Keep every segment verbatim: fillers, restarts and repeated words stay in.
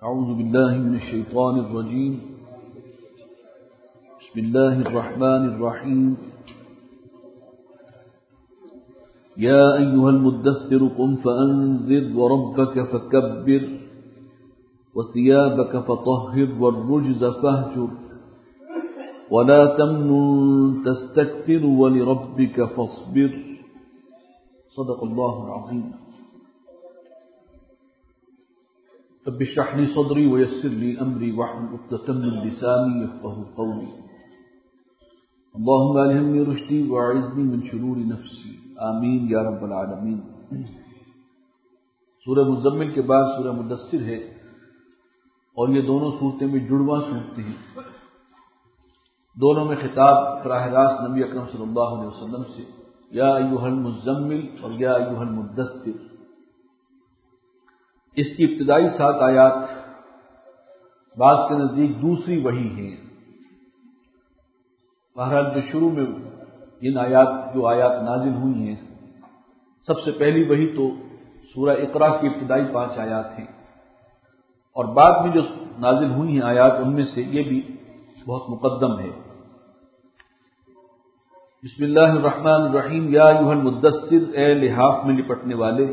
أعوذ بالله من الشيطان الرجيم. بسم الله الرحمن الرحيم. يا أيها المدثر قم فأنذر وربك فكبر وثيابك فطهر والرجز فاهجر ولا تمنن تستكثر ولربك فاصبر. صدق الله العظيم. رب اشرح لي صدري ويسر لي أمري واحلل عقدة من لساني يفقهوا قولي. اللهم ألهمني رشدي وأعذني من شرور نفسي. آمین یا رب العالمین. سورہ مزمل کے بعد سورہ مدثر ہے اور یہ دونوں صورتیں میں جڑواں صورتیں ہیں. دونوں میں خطاب براہ راست نبی اکرم صلی اللہ علیہ وسلم سے، یا ایھا المزمل اور یا ایھا المدثر. اس کی ابتدائی سات آیات بعض کے نزدیک دوسری وحی ہیں. بہرحال جو شروع میں جن آیات جو آیات نازل ہوئی ہیں، سب سے پہلی وحی تو سورہ اقرا کی ابتدائی پانچ آیات ہیں، اور بعد میں جو نازل ہوئی ہیں آیات ان میں سے یہ بھی بہت مقدم ہے. بسم اللہ الرحمن الرحیم. یا ایھا المدثر، اے لحاف میں لپٹنے والے.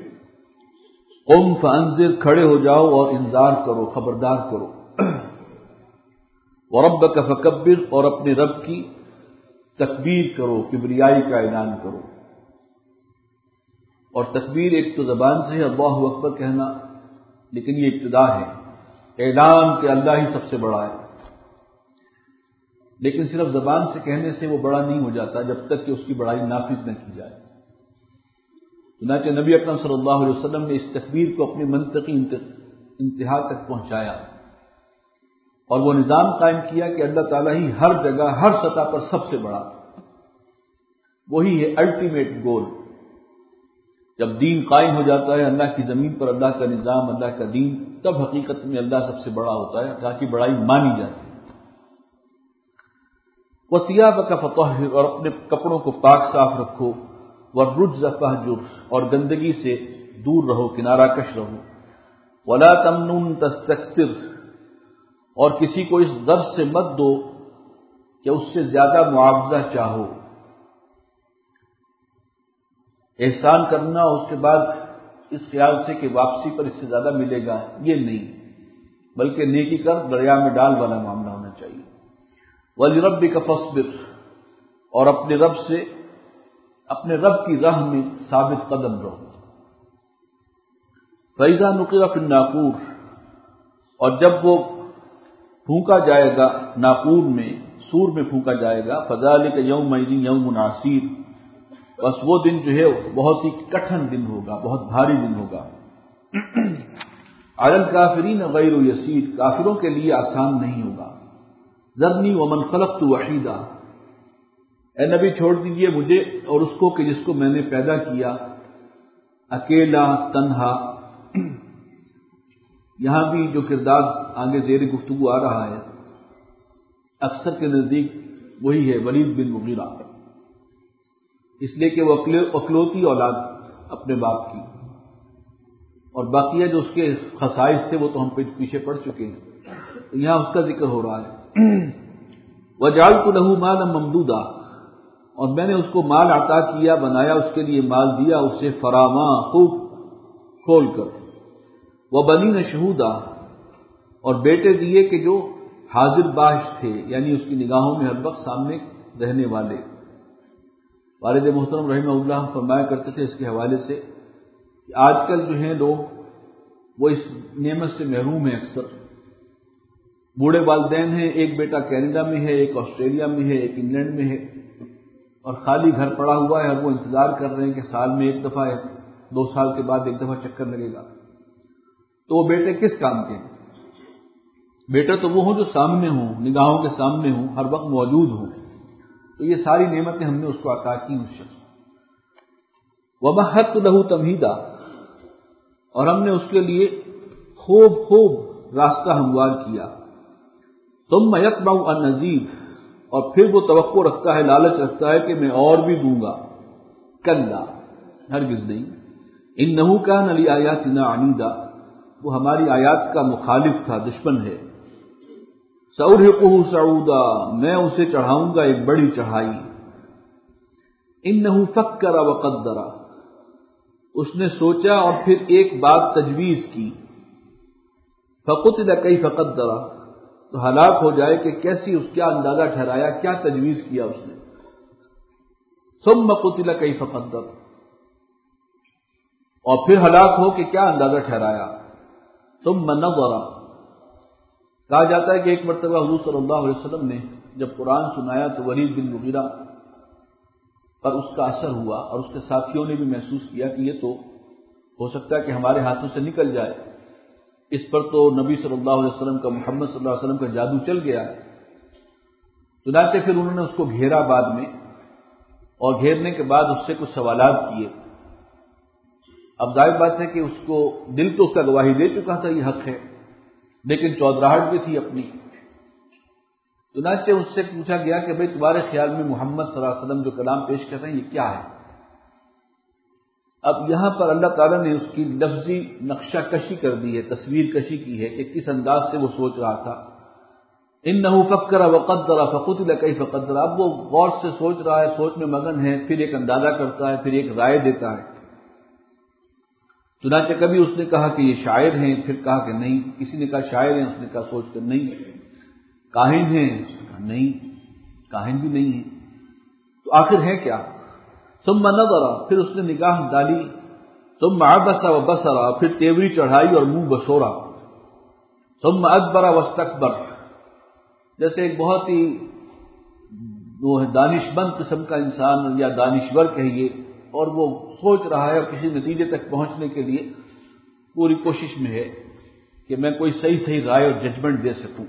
قم فانذر، کھڑے ہو جاؤ اور انذار کرو، خبردار کرو. وربک فکبر، اور اپنے رب کی تکبیر کرو، کبریائی کا اعلان کرو. اور تکبیر ایک تو زبان سے ہے اللہ اکبر کہنا، لیکن یہ ابتدا ہے، اعلان کہ اللہ ہی سب سے بڑا ہے. لیکن صرف زبان سے کہنے سے وہ بڑا نہیں ہو جاتا جب تک کہ اس کی بڑائی نافذ نہ کی جائے. چنانچہ نبی اکرم صلی اللہ علیہ وسلم نے اس تکبیر کو اپنی منطقی انتہا تک پہنچایا اور وہ نظام قائم کیا کہ اللہ تعالیٰ ہی ہر جگہ ہر سطح پر سب سے بڑا. وہی ہے الٹیمیٹ گول. جب دین قائم ہو جاتا ہے اللہ کی زمین پر، اللہ کا نظام، اللہ کا دین، تب حقیقت میں اللہ سب سے بڑا ہوتا ہے تاکہ بڑائی مانی جاتی ہے. وَثِيَابَكَ فَطَهِّرْ، اور اپنے کپڑوں کو پاک صاف رکھو. وَالرُّجْزَ فَاهْجُرْ، اور گندگی سے دور رہو، کنارہ کش رہو. وَلَا تَمْنُن تَسْتَكْثِرْ، اور کسی کو اس غرض سے مت دو کہ اس سے زیادہ معاوضہ چاہو. احسان کرنا اس کے بعد اس خیال سے کہ واپسی پر اس سے زیادہ ملے گا، یہ نہیں، بلکہ نیکی کر دریا میں ڈال والا معاملہ ہونا چاہیے. وَلِرَبِّكَ فَاصْبِرْ، اور اپنے رب سے، اپنے رب کی راہ میں ثابت قدم رہو. فَإِذَا نُقِرَ فِي النَّاقُورِ، اور جب وہ پھونکا جائے گا ناقور میں، سور میں پھونکا جائے گا. فَذَلِكَ يَوْمَئِذٍ يَوْمٌ عَسِيرٌ، بس وہ دن جو ہے بہت ہی کٹھن دن ہوگا، بہت بھاری دن ہوگا. عَلَى الْكَافِرِينَ غَيْرُ يَسِيرٌ، کافروں کے لیے آسان نہیں ہوگا. ذَرْنِي وَمَنْ خَلَقْتُ وَحِيدًا، اے نبی چھوڑ دیجئے مجھے اور اس کو کہ جس کو میں نے پیدا کیا اکیلا، تنہا. یہاں بھی جو کردار آگے زیر گفتگو آ رہا ہے اکثر کے نزدیک وہی ہے ولید بن مغیرہ، اس لیے کہ وہ اکلوتی اولاد اپنے باپ کی، اور باقیہ جو اس کے خصائص تھے وہ تو ہم پیچھے پڑ چکے ہیں. یہاں اس کا ذکر ہو رہا ہے. وَجَعَلْتُ لَهُ مَالًا مَمْدُودًا، اور میں نے اس کو مال عطا کیا، بنایا اس کے لیے، مال دیا اسے فراواں، خوب کھول کر. وَبَنِينَ شُهُودًا، اور بیٹے دیے کہ جو حاضر باش تھے، یعنی اس کی نگاہوں میں ہر وقت سامنے رہنے والے. والد محترم رحمہ اللہ فرمایا کرتے تھے اس کے حوالے سے کہ آج کل جو ہیں لوگ وہ اس نعمت سے محروم ہیں. اکثر بوڑھے والدین ہیں، ایک بیٹا کینیڈا میں ہے، ایک آسٹریلیا میں ہے، ایک انگلینڈ میں ہے، اور خالی گھر پڑا ہوا ہے، اور وہ انتظار کر رہے ہیں کہ سال میں ایک دفعہ ہے، دو سال کے بعد ایک دفعہ چکر لگے گا. تو وہ بیٹے کس کام کے ہیں؟ بیٹا تو وہ ہوں جو سامنے ہوں، نگاہوں کے سامنے ہوں، ہر وقت موجود ہوں. تو یہ ساری نعمتیں ہم نے اس کو عطا کی اس شخص. وَمَهَّدتُّ لَهُ تَمْهِيدًا، اور ہم نے اس کے لیے خوب خوب راستہ ہموار کیا. ثُمَّ يَطْمَعُ أَنْ أَزِيدَ، اور پھر وہ توقع رکھتا ہے، لالچ رکھتا ہے کہ میں اور بھی دوں گا. کلا، ہرگز نہیں. إِنَّهُ كَانَ لِآيَاتِنَا عَنِيدًا، وہ ہماری آیات کا مخالف تھا، دشمن ہے۔ سأرهقه صعودا، میں اسے چڑھاؤں گا ایک بڑی چڑھائی۔ انه فکر وقدر، اس نے سوچا اور پھر ایک بات تجویز کی۔ فقتل کیف قدر، تو ہلاک ہو جائے کہ کیسی اس کا اندازہ ٹھہرایا، کیا تجویز کیا اس نے۔ ثم قتل کیف قدر، اور پھر ہلاک ہو کہ کیا اندازہ ٹھہرایا۔ ثم نظر، کہا جاتا ہے کہ ایک مرتبہ حضور صلی اللہ علیہ وسلم نے جب قرآن سنایا تو ولید بن مغیرہ پر اس کا اثر ہوا، اور اس کے ساتھیوں نے بھی محسوس کیا کہ یہ تو ہو سکتا ہے کہ ہمارے ہاتھوں سے نکل جائے، اس پر تو نبی صلی اللہ علیہ وسلم کا، محمد صلی اللہ علیہ وسلم کا جادو چل گیا ہے۔ چنانچہ پھر انہوں نے اس کو گھیرا بعد میں، اور گھیرنے کے بعد اس سے کچھ سوالات کیے۔ اب ظاہر بات ہے کہ اس کو دل تو اس کا گواہی دے چکا تھا یہ حق ہے، لیکن چودراہٹ بھی تھی اپنی۔ چنانچہ اس سے پوچھا گیا کہ بھئی تمہارے خیال میں محمد صلی اللہ علیہ وسلم جو کلام پیش کر رہے ہیں یہ کیا ہے؟ اب یہاں پر اللہ تعالیٰ نے اس کی لفظی نقشہ کشی کر دی ہے، تصویر کشی کی ہے کہ کس انداز سے وہ سوچ رہا تھا۔ انہ فکر وقدر فقتل کیف قدر، اب وہ غور سے سوچ رہا ہے، سوچ میں مگن ہے، پھر ایک اندازہ کرتا ہے، پھر ایک رائے دیتا ہے۔ چنانچہ کبھی اس نے کہا کہ یہ شاعر ہیں، پھر کہا کہ نہیں، کسی نے کہا شاعر ہیں، اس نے کہا سوچ کر نہیں، کاہن ہیں، نہیں، کاہن بھی نہیں ہے، تو آخر ہے کیا؟ ثم نظر، پھر اس نے نگاہ ڈالی، ثم عبس وبصر، پھر تیوری چڑھائی اور منہ بسورا، ثم ادبر واستکبر، جیسے ایک بہت ہی وہ دانش مند قسم کا انسان یا دانشور کہیے، اور وہ سوچ رہا ہے اور کسی نتیجے تک پہنچنے کے لیے پوری کوشش میں ہے کہ میں کوئی صحیح صحیح رائے اور ججمنٹ دے سکوں۔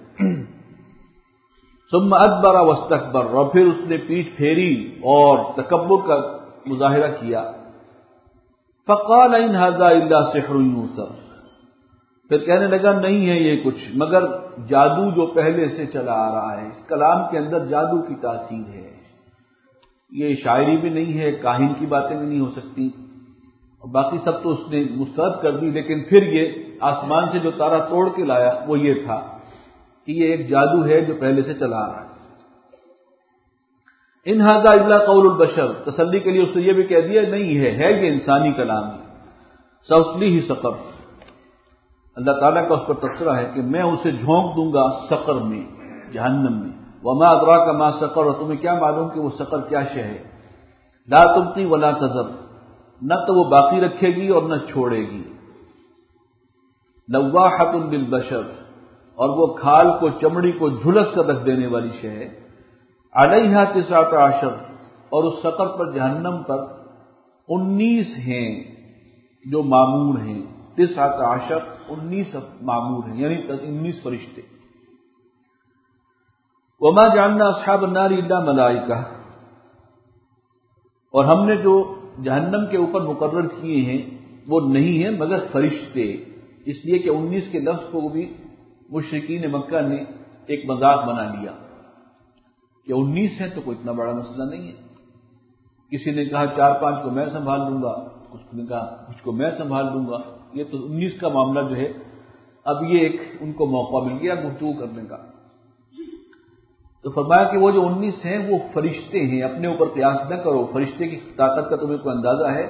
ثم ادبر واستکبر، اور پھر اس نے پیٹھ پھیری اور تکبر کا مظاہرہ کیا۔ فقال ان ھذا الا سحر یؤثر، پھر کہنے لگا نہیں ہے یہ کچھ مگر جادو جو پہلے سے چلا آ رہا ہے، اس کلام کے اندر جادو کی تاثیر ہے، یہ شاعری بھی نہیں ہے، کاہن کی باتیں بھی نہیں ہو سکتی، اور باقی سب تو اس نے مسترد کر دی، لیکن پھر یہ آسمان سے جو تارا توڑ کے لایا وہ یہ تھا کہ یہ ایک جادو ہے جو پہلے سے چلا آ رہا ہے۔ ان ھذا الا قول البشر، تسلی کے لیے اس نے یہ بھی کہہ دیا نہیں ہے، ہے یہ انسانی کلام ہے۔ سأصلیہ سقر، اللہ تعالیٰ کا اس پر تبصرہ ہے کہ میں اسے جھونک دوں گا سقر میں، جہنم میں۔ وما ادراک ما سقر، اور تمہیں کیا معلوم کہ وہ سقر کیا شے ہے۔ لا تبقی ولا تذر، نہ تو وہ باقی رکھے گی اور نہ چھوڑے گی۔ لواحۃ بالبشر، اور وہ کھال کو، چمڑی کو جھلس کر رکھ دینے والی شے ہے۔ علیہا تسعۃ عشر، اور اس سقر پر، جہنم پر انیس ہیں جو معمور ہیں، تسعۃ عشر، انیس معمور ہیں، یعنی انیس فرشتے۔ وما جعلنا اصحاب النار الا ملائکہ، اور ہم نے جو جہنم کے اوپر مقرر کیے ہیں وہ نہیں ہیں مگر فرشتے، اس لیے کہ انیس کے لفظ کو بھی مشرکین مکہ نے ایک مذاق بنا لیا کہ انیس ہیں تو کوئی اتنا بڑا مسئلہ نہیں ہے۔ کسی نے کہا چار پانچ کو میں سنبھال لوں گا، کچھ نے کہا کچھ کو میں سنبھال لوں گا، یہ تو انیس کا معاملہ جو ہے اب یہ ایک ان کو موقع مل گیا گفتگو کرنے کا۔ تو فرمایا کہ وہ جو انیس ہیں وہ فرشتے ہیں، اپنے اوپر قیاس نہ کرو، فرشتے کی طاقت کا تمہیں کوئی اندازہ ہے؟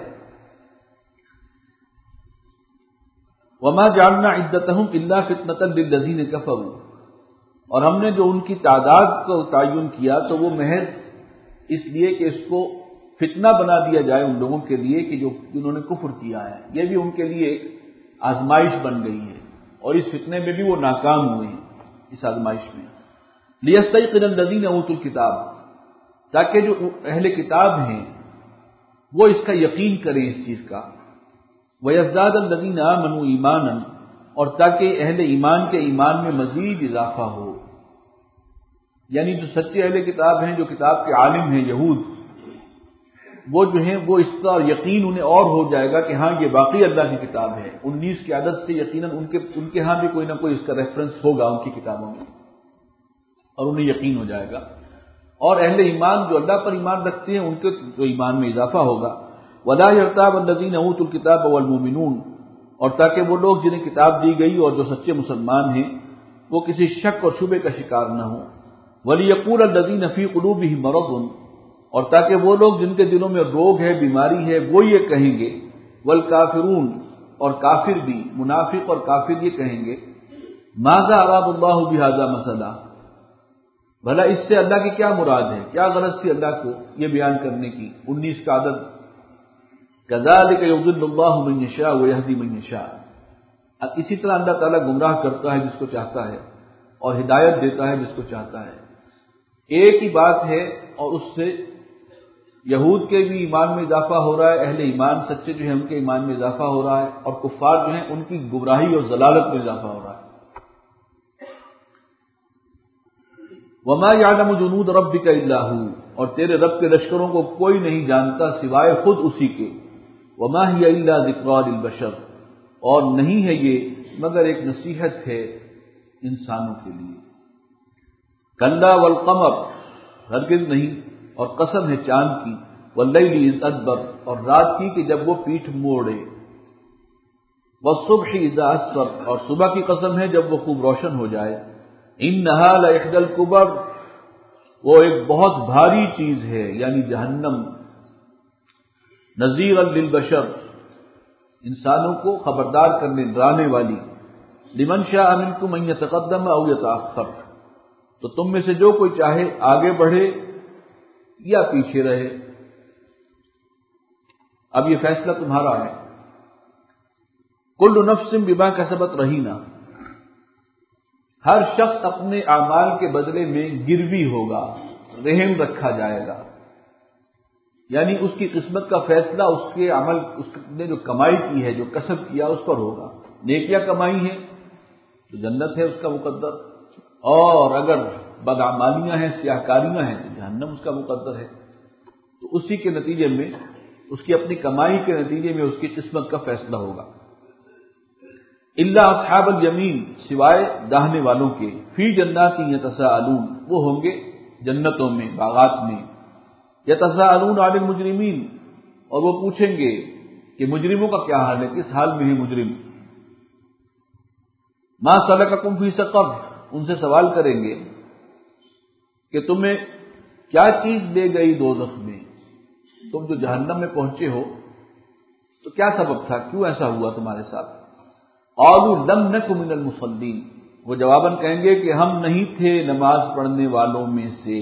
وما جعلنا عدتهم الا فتنة للذین کفروا، اور ہم نے جو ان کی تعداد کو تعین کیا تو وہ محض اس لیے کہ اس کو فتنہ بنا دیا جائے ان لوگوں کے لیے کہ جو جنہوں نے کفر کیا ہے، یہ بھی ان کے لیے ایک آزمائش بن گئی ہے، اور اس فتنے میں بھی وہ ناکام ہوئے ہیں اس آزمائش میں۔ لیستیقن الذین اوتوا الکتاب، تاکہ جو اہل کتاب ہیں وہ اس کا یقین کریں اس چیز کا، ویزداد الذین آمنوا ایمانا، اور تاکہ اہل ایمان کے ایمان میں مزید اضافہ ہو، یعنی جو سچے اہل کتاب ہیں، جو کتاب کے عالم ہیں یہود، وہ جو ہیں وہ اس کا یقین انہیں اور ہو جائے گا کہ ہاں یہ باقی اللہ کی کتاب ہے۔ انیس کی عدد سے یقیناً ان کے ان کے ہاں بھی کوئی نہ کوئی اس کا ریفرنس ہوگا ان کی کتابوں میں، اور انہیں یقین ہو جائے گا۔ اور اہل ایمان جو اللہ پر ایمان رکھتے ہیں ان کے جو ایمان میں اضافہ ہوگا۔ وَلَا يَرْتَابَ الَّذِينَ أُوتُوا الْكِتَابَ وَالْمُؤْمِنُونَ، اور تاکہ وہ لوگ جنہیں کتاب دی گئی اور جو سچے مسلمان ہیں وہ کسی شک اور شبے کا شکار نہ ہوں۔ وَلِيَقُولَ الَّذِينَ فِي قُلُوبِهِم مَرَضٌ، اور تاکہ وہ لوگ جن کے دلوں میں روگ ہے، بیماری ہے، وہ یہ کہیں گے، وَالْكَافِرُونَ، اور کافر بھی، منافق اور کافر یہ کہیں گے، ماذا اراد اللہ بہذا مثلا، بھلا اس سے اللہ کی کیا مراد ہے، کیا غرض تھی اللہ کو یہ بیان کرنے کی۔ انیس کا عدد، كذلك يضل الله من يشاء ويهدي من يشاء، اب اسی طرح اللہ تعالیٰ گمراہ کرتا ہے جس کو چاہتا ہے اور ہدایت دیتا ہے جس کو چاہتا ہے۔ ایک ہی بات ہے، اور اس سے یہود کے بھی ایمان میں اضافہ ہو رہا ہے، اہل ایمان سچے جو ہیں ان کے ایمان میں اضافہ ہو رہا ہے، اور کفار جو ہیں ان کی گمراہی اور ضلالت میں اضافہ ہو رہا ہے۔ وما يعلم جنود ربك الا هو، اور تیرے رب کے لشکروں کو کوئی نہیں جانتا سوائے خود اسی کے۔ وما هي الا ذکریٰ للبشر، اور نہیں ہے یہ مگر ایک نصیحت ہے انسانوں کے لیے۔ کلا والقمر، ہرگز نہیں، اور قسم ہے چاند کی، واللیل اذ ادبر، اور رات کی کہ جب وہ پیٹھ موڑے، والصبح اذا اسفر، اور صبح کی قسم ہے جب وہ خوب روشن ہو جائے۔ انہا لإحدى الکبر، وہ ایک بہت بھاری چیز ہے یعنی جہنم، نذیرا للبشر، انسانوں کو خبردار کرنے ڈرانے والی، لمن شاء منکم ان یتقدم او یتأخر، تو تم میں سے جو کوئی چاہے آگے بڑھے یا پیچھے رہے، اب یہ فیصلہ تمہارا ہے۔ کل نفس بما کسبت رہینہ، ہر شخص اپنے اعمال کے بدلے میں گروی ہوگا، رہن رکھا جائے گا، یعنی اس کی قسمت کا فیصلہ اس کے عمل، اس نے جو کمائی کی ہے، جو کسب کیا اس پر ہوگا۔ نیکیاں کمائی ہیں تو جنت ہے اس کا مقدر، اور اگر بدعمالیاں ہیں، سیاہ کاریاں ہیں تو جہنم اس کا مقدر ہے۔ تو اسی کے نتیجے میں، اس کی اپنی کمائی کے نتیجے میں اس کی قسمت کا فیصلہ ہوگا۔ الا اصحاب الیمین، سوائے داہنے والوں کے، فی جنات یتساءلون، وہ ہوں گے جنتوں میں، باغات میں، یتساءلون عن المجرمین، اور وہ پوچھیں گے کہ مجرموں کا کیا حال ہے، کس حال میں ہے مجرم۔ ما سلککم فی سقر، ان سے سوال کریں گے کہ تمہیں کیا چیز لے گئی دوزخ میں، تم جو جہنم میں پہنچے ہو تو کیا سبب تھا، کیوں ایسا ہوا تمہارے ساتھ۔ قالوا لم نک من المصلین، وہ جواباً کہیں گے کہ ہم نہیں تھے نماز پڑھنے والوں میں سے۔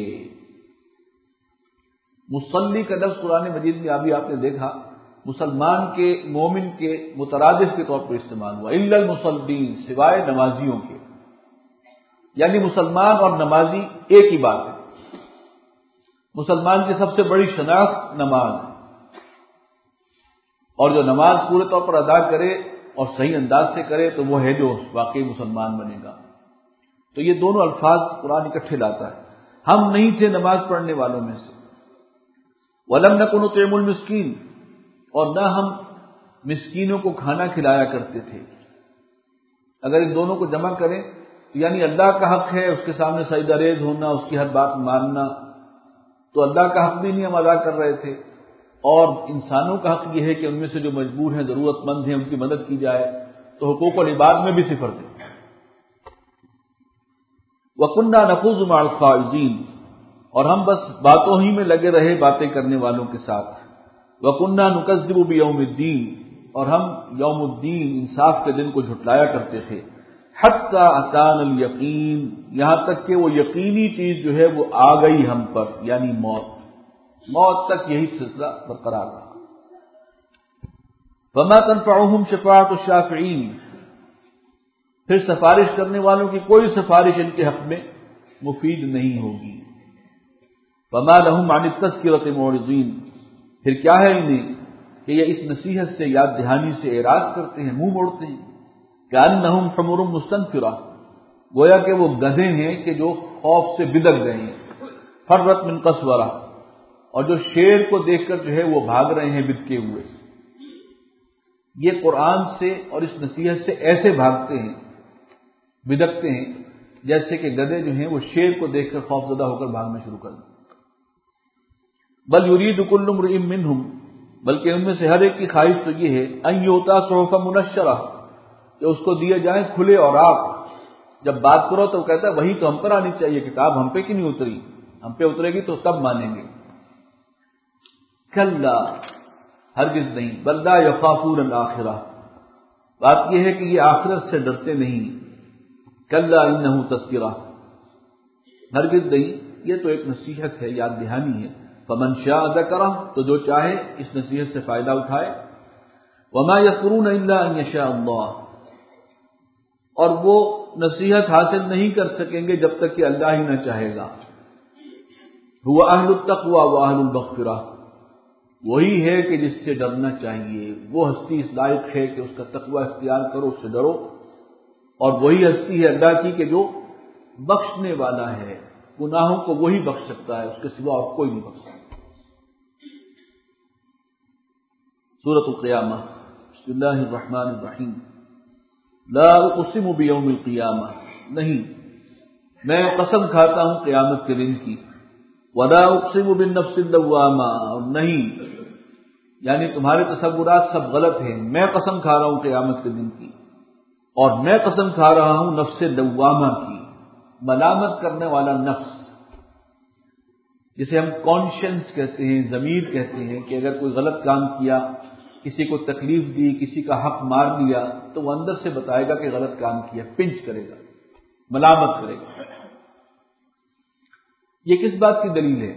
مصلی کا لفظ قرآن مجید میں ابھی آپ نے دیکھا مسلمان کے، مومن کے مترادف کے طور پر استعمال ہوا، الا المصلین، سوائے نمازیوں کے، یعنی مسلمان اور نمازی ایک ہی بات ہے۔ مسلمان کی سب سے بڑی شناخت نماز ہے، اور جو نماز پورے طور پر ادا کرے اور صحیح انداز سے کرے تو وہ ہے جو واقعی مسلمان بنے گا۔ تو یہ دونوں الفاظ قرآن اکٹھے لاتا ہے، ہم نہیں تھے نماز پڑھنے والوں میں سے۔ وَلَمْ نَكُ نُطْعِمُ الْمِسْكِينَ، اور نہ ہم مسکینوں کو کھانا کھلایا کرتے تھے۔ اگر ان دونوں کو جمع کریں تو یعنی اللہ کا حق ہے اس کے سامنے سجدہ ریز ہونا، اس کی ہر بات ماننا، تو اللہ کا حق بھی نہیں ہم ادا کر رہے تھے، اور انسانوں کا حق یہ ہے کہ ان میں سے جو مجبور ہیں، ضرورت مند ہیں، ان کی مدد کی جائے، تو حقوق العباد میں بھی صفر تھے۔ وَكُنَّا نَخُوضُ مَعَ الْخَائِضِينَ، اور ہم بس باتوں ہی میں لگے رہے باتیں کرنے والوں کے ساتھ۔ وَكُنَّا نُكَذِّبُ بِيَوْمِ الدِّينِ، اور ہم یوم الدین، انصاف کے دن کو جھٹلایا کرتے تھے۔ حَتَّى أَتَانَا الْيَقِينُ، یہاں تک کہ وہ یقینی چیز جو ہے وہ آ گئی ہم پر، یعنی موت۔ موت تک یہی سلسلہ برقرار رہا۔ فَمَا تَنفَعُهُمْ شَفَاعَةُ الشَّافِعِينَ، پھر سفارش کرنے والوں کی کوئی سفارش ان کے حق میں مفید نہیں ہوگی۔ فَمَا لَهُمْ عَنِ التَّذْكِرَةِ مُعْرِضِينَ، پھر کیا ہے انہیں کہ یہ اس نصیحت سے، یاد دہانی سے اعراض کرتے ہیں، منہ موڑتے ہیں۔ كَأَنَّهُمْ حُمُرٌ مُسْتَنفِرَةٌ، گویا کہ وہ گدھے ہیں کہ جو خوف سے بدک گئے ہیں۔ فَرَّتْ مِنْ قَسْوَرَةٍ، اور جو شیر کو دیکھ کر جو ہے وہ بھاگ رہے ہیں بدکے ہوئے۔ یہ قرآن سے اور اس نصیحت سے ایسے بھاگتے ہیں، بدکتے ہیں، جیسے کہ گدھے جو ہیں وہ شیر کو دیکھ کر خوف زدہ ہو کر بھاگنا شروع کر دیں۔ بل یرید کل امرئ منہم، بلکہ ان میں سے ہر ایک کی خواہش تو یہ ہے ان یؤتا صحف منشرہ، کہ اس کو دیے جائیں کھلے اور آپ جب بات کرو تو کہتا ہے وہی تو ہم پر آنی چاہیے، کتاب ہم پہ کیوں نہیں اتری، ہم پہ اترے گی تو تب مانیں گے۔ کلا، ہرگز نہیں، بل لا یخافون الآخرہ، بات یہ ہے کہ یہ آخرت سے ڈرتے نہیں۔ کلا انہ تذکرہ، ہرگز نہیں، یہ تو ایک نصیحت ہے، یاد دہانی ہے۔ فمن شاء ذکرہ، تو جو چاہے اس نصیحت سے فائدہ اٹھائے۔ وما یذکرون الا ان یشاء اللہ، اور وہ نصیحت حاصل نہیں کر سکیں گے جب تک کہ اللہ ہی نہ چاہے گا۔ هو اہل التقوی و اہل المغفرہ، وہی ہے کہ جس سے ڈرنا چاہیے، وہ ہستی اس لائق ہے کہ اس کا تقوی اختیار کرو، اس سے ڈرو، اور وہی ہستی ہے اللہ کی کہ جو بخشنے والا ہے، گناہوں کو وہی بخش سکتا ہے، اس کے سوا اور کوئی نہیں بخش سکتا۔ سورۃ القیامہ، بسم اللہ الرحمن الرحیم۔ لا اقسم بیوم القیامہ، نہیں، میں قسم کھاتا ہوں قیامت کے دن کی۔ ولا اقسم بالنفس اللوامہ، اور نہیں، یعنی تمہارے تصورات سب غلط ہیں، میں قسم کھا رہا ہوں قیامت کے دن کی، اور میں قسم کھا رہا ہوں نفس لوامہ کی، ملامت کرنے والا نفس، جسے ہم کانشنس کہتے ہیں، ضمیر کہتے ہیں، کہ اگر کوئی غلط کام کیا، کسی کو تکلیف دی، کسی کا حق مار لیا، تو وہ اندر سے بتائے گا کہ غلط کام کیا، پنچ کرے گا، ملامت کرے گا۔ یہ کس بات کی دلیل ہے؟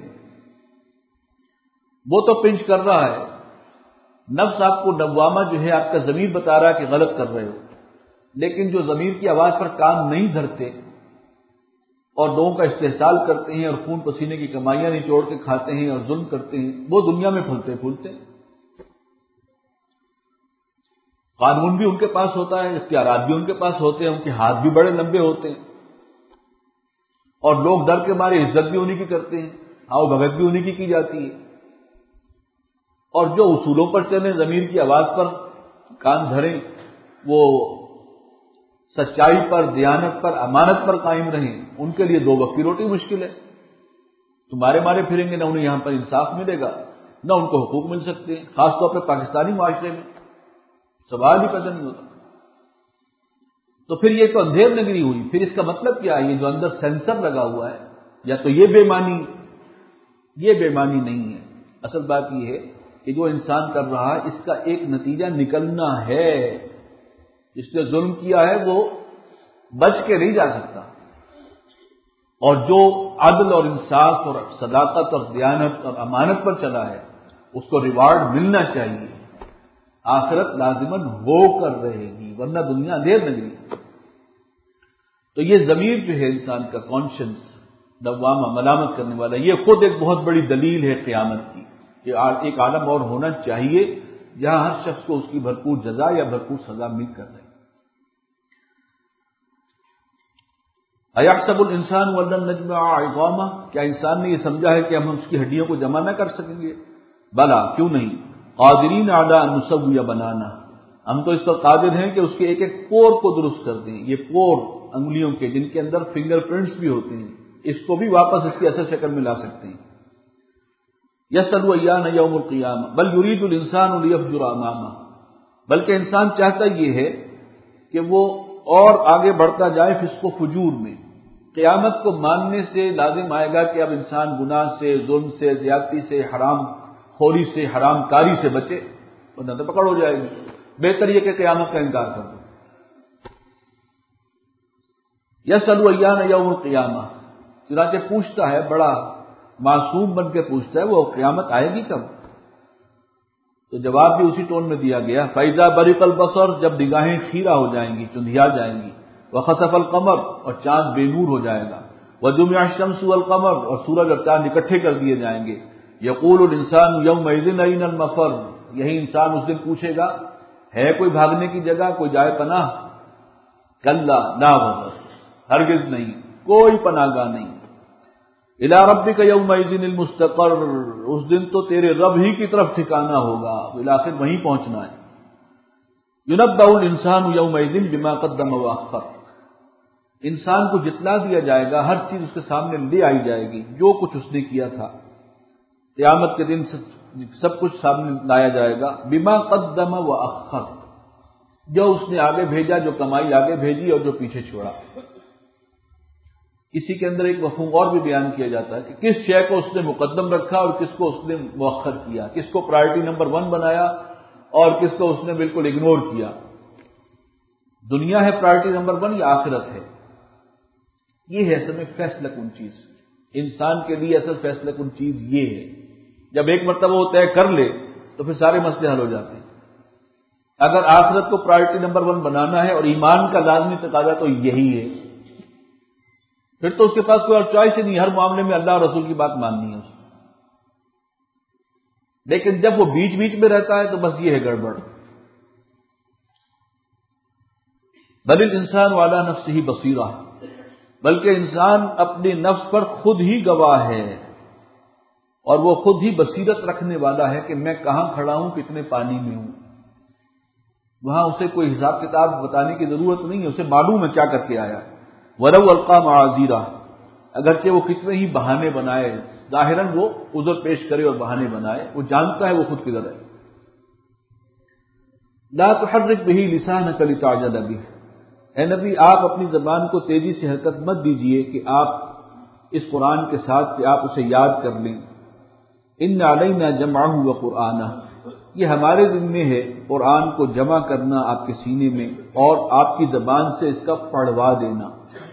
وہ تو پنچ کر رہا ہے، نفس آپ کو لوامہ جو ہے آپ کا ضمیر بتا رہا ہے کہ غلط کر رہے ہو، لیکن جو ضمیر کی آواز پر کام نہیں دھرتے اور لوگوں کا استحصال کرتے ہیں اور خون پسینے کی کمائیاں نچوڑ کے کھاتے ہیں اور ظلم کرتے ہیں، وہ دنیا میں پھلتے پھولتے ہیں۔ قانون بھی ان کے پاس ہوتا ہے، اختیارات بھی ان کے پاس ہوتے ہیں، ان کے ہاتھ بھی بڑے لمبے ہوتے ہیں، اور لوگ ڈر کے مارے عزت بھی انہی کی کرتے ہیں، آؤ بھگت بھی انہی کی کی جاتی ہے، اور جو اصولوں پر چلیں، ضمیر کی آواز پر کان دھریں، وہ سچائی پر، دیانت پر، امانت پر قائم رہیں، ان کے لیے دو وقت کی روٹی مشکل ہے۔ تمہارے مارے پھریں گے، نہ انہیں یہاں پر انصاف ملے گا، نہ ان کو حقوق مل سکتے ہیں، خاص طور پہ پاکستانی معاشرے میں سوال ہی پیدا نہیں ہوتا۔ تو پھر یہ تو اندھیر نگری ہوئی، پھر اس کا مطلب کیا ہے؟ یہ جو اندر سینسر لگا ہوا ہے، یا تو یہ بے معنی، یہ بے معنی نہیں ہے، اصل بات یہ ہے کہ جو انسان کر رہا ہے اس کا ایک نتیجہ نکلنا ہے، جس نے ظلم کیا ہے وہ بچ کے نہیں جا سکتا، اور جو عدل اور انصاف اور صداقت اور دیانت اور امانت پر چلا ہے اس کو ریوارڈ ملنا چاہیے، آخرت لازماً ہو کر رہے گی، ورنہ دنیا اندھیر نگری۔ تو یہ ضمیر جو ہے انسان کا کانشنس، لوامہ، ملامت کرنے والا، یہ خود ایک بہت بڑی دلیل ہے قیامت کی کہ ایک عالم اور ہونا چاہیے جہاں ہر شخص کو اس کی بھرپور جزا یا بھرپور سزا مل کر رہے۔ ایحسب الانسان ان لن نجمع عظامہ، کیا انسان نے یہ سمجھا ہے کہ ہم اس کی ہڈیوں کو جمع نہ کر سکیں گے؟ بلا، کیوں نہیں، قادرین علی ان نسوی بنانا، ہم تو اس پر قادر ہیں کہ اس کے ایک ایک پور کو درست کر دیں، یہ پور انگلیوں کے جن کے اندر فنگر پرنٹس بھی ہوتے ہیں، اس کو بھی واپس اس کی اصل شکل میں لا سکتے ہیں۔ یسأل ایان یوم القیامہ بل یرید الانسان لیفجر امامہ، بلکہ انسان چاہتا یہ ہے کہ وہ اور آگے بڑھتا جائے فسق و فجور میں۔ قیامت کو ماننے سے لازم آئے گا کہ اب انسان گناہ سے، ظلم سے، زیادتی سے، حرام خوری سے، حرام کاری سے بچے، ورنہ تو پکڑ ہو جائے گی۔ بہتر یہ کہ قیامت کا انکار کر دو۔ یسأل ایان یوم القیامہ، چنانچہ پوچھتا ہے، بڑا معصوم بن کے پوچھتا ہے، وہ قیامت آئے گی کب؟ تو جواب بھی اسی ٹون میں دیا گیا، فَإِذَا بَرِقَ الْبَصَرُ، جب نگاہیں خیرہ ہو جائیں گی، چندھیا جائیں گی، وَخَسَفَ الْقَمَرُ، اور چاند بے نور ہو جائے گا، وَجُمِعَ الشَّمْسُ وَالْقَمَرُ، اور سورج اور چاند اکٹھے کر دیے جائیں گے، یقول الانسان یومئذ أَیْنَ الْمَفَرُّ، یہی انسان اس دن پوچھے گا ہے کوئی بھاگنے کی جگہ، کوئی جائے پناہ؟ کلا لا وزر، ہرگز نہیں، کوئی پناہ گاہ نہیں۔ الی ربک یومئذ المستقر، اس دن تو تیرے رب ہی کی طرف ٹھکانا ہوگا، بالآخر وہیں پہنچنا ہے۔ ینبأ الانسان یومئذ بما قدم واخر، انسان کو جتلا دیا جائے گا، ہر چیز اس کے سامنے لے آئی جائے گی، جو کچھ اس نے کیا تھا۔ قیامت کے دن سب کچھ سامنے لایا جائے گا، بما قدم و اخر، جو اس نے آگے بھیجا، جو کمائی آگے بھیجی اور جو پیچھے چھوڑا۔ اسی کے اندر ایک مفہوم اور بھی بیان کیا جاتا ہے کہ کس شے کو اس نے مقدم رکھا اور کس کو اس نے مؤخر کیا، کس کو پرائرٹی نمبر ون بنایا اور کس کو اس نے بالکل اگنور کیا۔ دنیا ہے پرائرٹی نمبر ون یا آخرت ہے؟ یہ ہے اصل میں فیصلہ کن چیز، انسان کے لیے اصل فیصلہ کن چیز یہ ہے۔ جب ایک مرتبہ وہ طے کر لے تو پھر سارے مسئلے حل ہو جاتے ہیں۔ اگر آخرت کو پرائرٹی نمبر ون بنانا ہے اور ایمان کا لازمی تقاضا تو یہی ہے، پھر تو اس کے پاس کوئی اور چوائس ہی نہیں، ہر معاملے میں اللہ اور رسول کی بات ماننی ہے اس کو۔ لیکن جب وہ بیچ بیچ میں رہتا ہے تو بس یہ ہے گڑبڑ۔ بل الانسان علی نفسہ بصیرہ، بلکہ انسان اپنے نفس پر خود ہی گواہ ہے اور وہ خود ہی بصیرت رکھنے والا ہے کہ میں کہاں کھڑا ہوں، کتنے پانی میں ہوں۔ وہاں اسے کوئی حساب کتاب بتانے کی ضرورت نہیں ہے، اسے معلوم ہے کیا کر کے آیا۔ وَلَوْ أَلْقَىٰ مَعَاذِيرَهُ، اگرچہ وہ کتنے ہی بہانے بنائے، ظاہراً وہ عذر پیش کرے اور بہانے بنائے، وہ جانتا ہے وہ خود کدھر ہے۔ لَا تُحَرِّكْ بِهِ لِسَانَكَ لِتَعْجَلَ بِهِ، اے نبی آپ اپنی زبان کو تیزی سے حرکت مت دیجیے کہ آپ اس قرآن کے ساتھ کہ آپ اسے یاد کر لیں۔ إِنَّ عَلَيْنَا جَمْعَهُ وَقُرْآنَهُ، یہ ہمارے ذمے ہے قرآن کو جمع کرنا آپ کے سینے میں اور آپ کی زبان سے اس کا پڑھوا دینا۔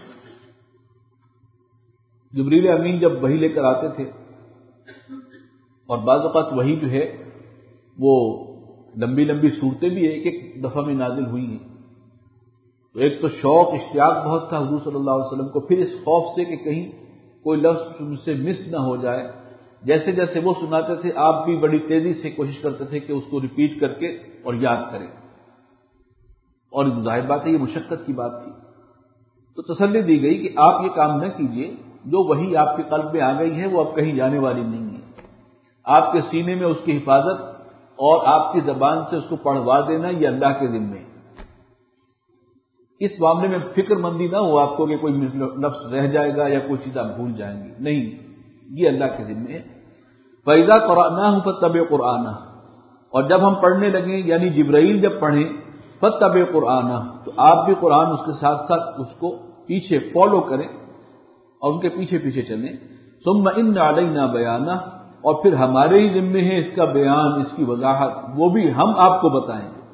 جبریل امین جب وحی لے کر آتے تھے، اور بعض اوقات وحی جو ہے وہ لمبی لمبی صورتیں بھی ایک ایک دفعہ میں نازل ہوئی ہیں، تو ایک تو شوق اشتیاق بہت تھا حضور صلی اللہ علیہ وسلم کو، پھر اس خوف سے کہ کہیں کوئی لفظ مجھ سے مس نہ ہو جائے، جیسے جیسے وہ سناتے تھے آپ بھی بڑی تیزی سے کوشش کرتے تھے کہ اس کو ریپیٹ کر کے اور یاد کریں، اور ظاہر بات ہے یہ مشقت کی بات تھی۔ تو تسلی دی گئی کہ آپ یہ کام نہ کیجیے، جو وحی آپ کے قلب میں آ گئی ہے وہ اب کہیں جانے والی نہیں ہے، آپ کے سینے میں اس کی حفاظت اور آپ کی زبان سے اس کو پڑھوا دینا یہ اللہ کے ذمے ہے۔ اس معاملے میں فکر مندی نہ ہو آپ کو کہ کوئی لفظ رہ جائے گا یا کوئی چیز آپ بھول جائیں گے، نہیں، یہ اللہ کے ذمے ہے۔ فَإِذَا قَرَأْنَاهُ فَاتَّبِعْ قُرْآنَهُ، اور جب ہم پڑھنے لگیں یعنی جبرائیل جب پڑھیں فَاتَّبِعْ قُرْآنَهُ، تو آپ بھی قرآن اس کے ساتھ ساتھ اس کو پیچھے فالو کریں اور ان کے پیچھے پیچھے چلیں۔ ثُمَّ إِنَّ عَلَيْنَا بَيَانَهُ، اور پھر ہمارے ہی ذمے ہے اس کا بیان، اس کی وضاحت، وہ بھی ہم آپ کو بتائیں گے۔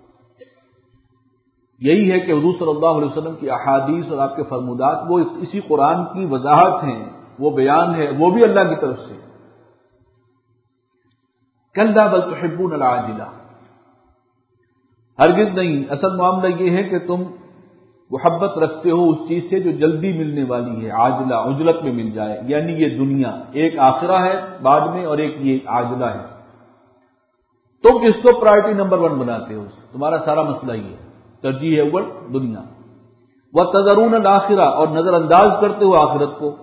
یہی ہے کہ حضور صلی اللہ علیہ وسلم کی احادیث اور آپ کے فرمودات وہ اسی قرآن کی وضاحت ہیں، وہ بیان ہے، وہ بھی اللہ کی طرف سے۔ کلا بل تحبون العاجلہ، ہرگز نہیں، اصل معاملہ یہ ہے کہ تم محبت رکھتے ہو اس چیز سے جو جلدی ملنے والی ہے، عاجلہ، عجلت میں مل جائے، یعنی یہ دنیا ایک آخرہ ہے بعد میں اور ایک یہ عاجلہ ہے۔ تم اس کو پرائرٹی نمبر ون بناتے ہو، تمہارا سارا مسئلہ یہ ہے، ترجیح ہے اول دنیا۔ وَتَذَرُونَ الْآخِرَةَ، اور نظر انداز کرتے ہو آخرت کو۔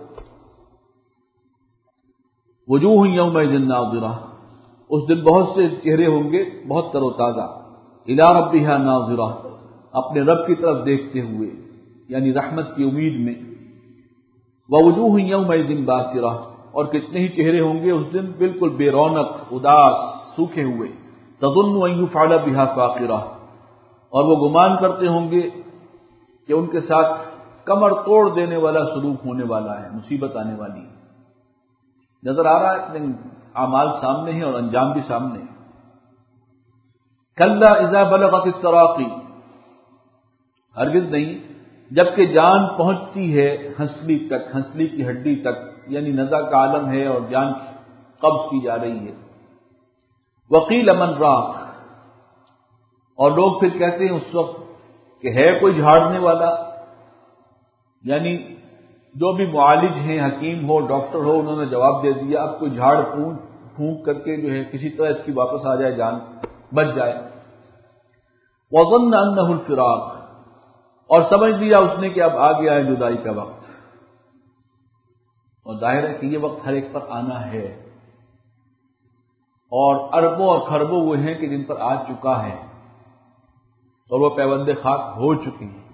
وجوہ یومئذ ناظرہ، اس دن بہت سے چہرے ہوں گے بہت تر و تازہ، الی ربہا ناظرہ، اپنے رب کی طرف دیکھتے ہوئے، یعنی رحمت کی امید میں۔ ووجوہ یومئذ باسرہ، اور کتنے ہی چہرے ہوں گے اس دن بالکل بے رونق، اداس، سوکھے ہوئے۔ تظن ان یفعل بہا فاقرہ، اور وہ گمان کرتے ہوں گے کہ ان کے ساتھ کمر توڑ دینے والا سلوک ہونے والا ہے، مصیبت آنے والی ہے۔ نظر آ رہا ہے لیکن اعمال سامنے ہیں اور انجام بھی سامنے ہے۔ کلا اذا بلغت التراقی، ہرگز نہیں، جبکہ جان پہنچتی ہے ہنسلی تک، ہنسلی کی ہڈی تک، یعنی نزع کا عالم ہے اور جان قبض کی جا رہی ہے۔ وقیل من راق، اور لوگ پھر کہتے ہیں اس وقت کہ ہے کوئی جھاڑنے والا، یعنی جو بھی معالج ہیں، حکیم ہو، ڈاکٹر ہو، انہوں نے جواب دے دیا اب کوئی جھاڑ پھونک پھونک کر کے جو ہے کسی طرح اس کی واپس آ جائے، جان بچ جائے۔ وظن انہ الفراق، اور سمجھ لیا اس نے کہ اب آ گیا ہے جدائی کا وقت، اور ظاہر ہے کہ یہ وقت ہر ایک پر آنا ہے، اور اربوں اور خربوں وہ ہیں کہ جن پر آ چکا ہے اور وہ پیوند خاک ہو چکے ہیں۔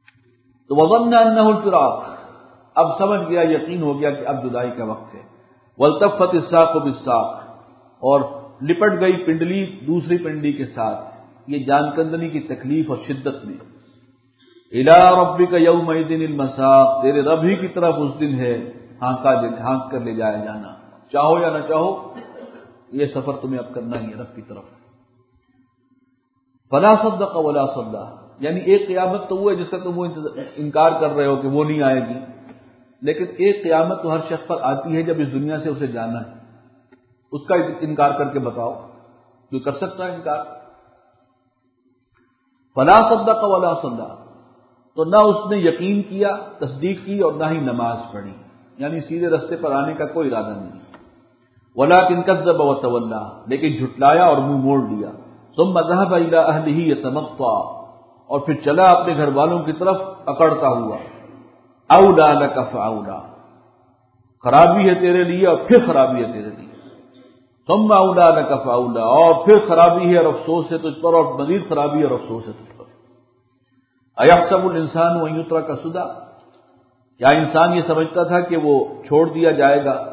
تو وظن انہ الفراق، اب سمجھ گیا، یقین ہو گیا کہ اب جدائی کا وقت ہے۔ والتفت الساق بالساق، اور لپٹ گئی پنڈلی دوسری پنڈلی کے ساتھ، یہ جان کندنی کی تکلیف اور شدت میں۔ الی ربک یومئذ المساق، تیرے رب ہی کی طرف اس دن ہے ہانکا دل ہانک کر لے جایا جانا، چاہو یا نہ چاہو یہ سفر تمہیں اب کرنا ہی ہے رب کی طرف۔ فلا صدق ولا صلى، یعنی ایک قیامت تو وہ ہے جس کا تم وہ انکار کر رہے ہو کہ وہ نہیں آئے گی، لیکن ایک قیامت تو ہر شخص پر آتی ہے جب اس دنیا سے اسے جانا ہے، اس کا انکار کر کے بتاؤ جو کر سکتا ہے انکار۔ فلا صدق ولا صلى، تو نہ اس نے یقین کیا تصدیق کی اور نہ ہی نماز پڑھی، یعنی سیدھے رستے پر آنے کا کوئی ارادہ نہیں۔ ولكن كذب وتولى، لیکن جھٹلایا اور منہ موڑ لیا۔ ثم ذهب الى اهله يتمطى، اور پھر چلا اپنے گھر والوں کی طرف اکڑتا ہوا۔ اولى لك فاولى، خرابی ہے تیرے لیے اور پھر خرابی ہے تیرے لیے۔ ثم اولى لك فاولى، اور پھر خرابی ہے اور افسوس ہے تجھ پر، اور مزید خرابی ہے اور افسوس ہے تجھ پر۔ ایحسب الانسان ان یترک سدى، کیا انسان یہ سمجھتا تھا کہ وہ چھوڑ دیا جائے گا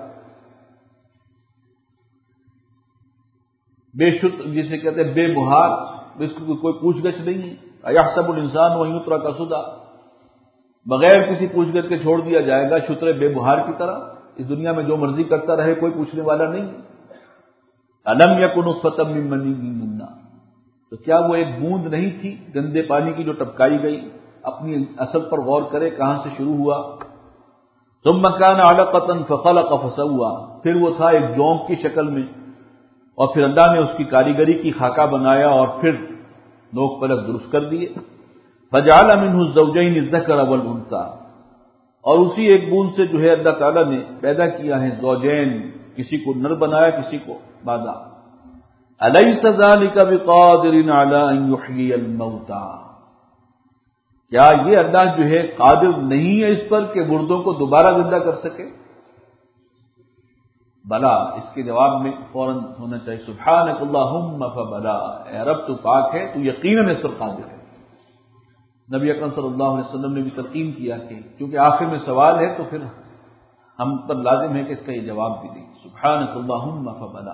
بے شک، جسے کہتے ہیں بے بہار، اس کو کوئی پوچھ گچھ نہیں ہے۔ ایحسب الانسان ان یترک سدى، بغیر کسی پوچھ گچھ کے چھوڑ دیا جائے گا شتر بے بہار کی طرح، اس دنیا میں جو مرضی کرتا رہے کوئی پوچھنے والا نہیں ہے۔ الم یکن نطفۃ من منی یمنی، تو کیا وہ ایک بوند نہیں تھی گندے پانی کی جو ٹپکائی گئی؟ اپنی اصل پر غور کرے کہاں سے شروع ہوا۔ ثم كان علقۃ فخلق فسوى، پھر وہ تھا ایک جونک کی شکل میں، اور پھر اللہ نے اس کی کاریگری کی خاکہ بنایا اور پھر نوک پلک درست کر دیے۔ فجعل منه الزوجين الذكر والانثى، اور اسی ایک بوند سے جو ہے اللہ تعالیٰ نے پیدا کیا ہے زوجین، کسی کو نر بنایا کسی کو مادہ۔ الیس ذلک بقادر علی ان یحیی الموتى، کیا یہ اللہ جو ہے قادر نہیں ہے اس پر کہ مردوں کو دوبارہ زندہ کر سکے؟ بلا، اس کے جواب میں فوراً ہونا چاہیے سبحانک اللہم فبلا، اے رب تو پاک ہے، تو یقیناً اس پر قادر ہے۔ نبی اکرم صلی اللہ علیہ وسلم نے بھی تلقین کیا کہ کیونکہ آخر میں سوال ہے تو پھر ہم پر لازم ہے کہ اس کا یہ جواب بھی دیں، سبحانک اللہم فبلا۔